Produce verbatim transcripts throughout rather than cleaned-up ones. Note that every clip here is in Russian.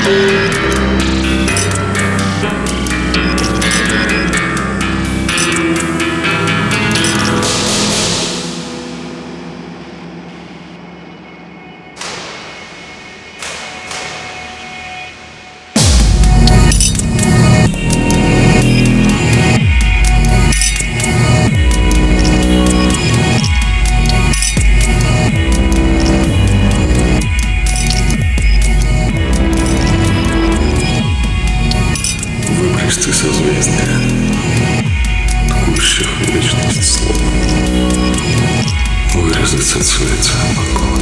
Выбросьте созвездия, ткущих вечность слов, вырезать соцветия покоя,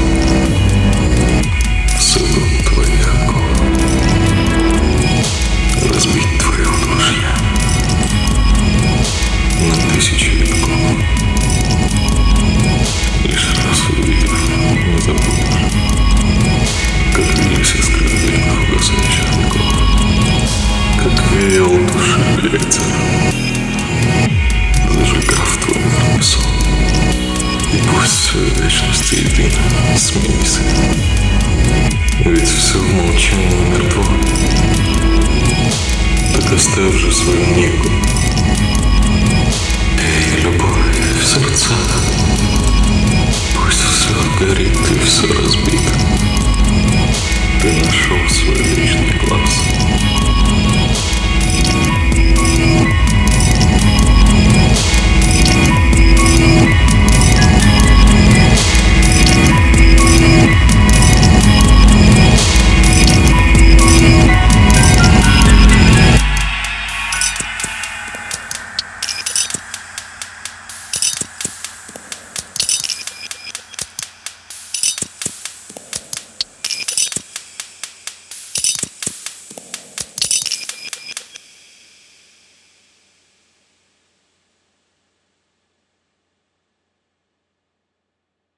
сыпал твои оковы, разбить твои удушья на тысячи витков. Лишь раз увидев, не забудешь, как вились искры длинных угасающих веков, как веял души ветер, зажигав твой мирный сон. И пусть все вечность едино сменится, ведь все в молчании мертво. Так оставь же свою негу, эй, любовь в сердцах. Пусть все горит и все разбито, ты нашел свою личность.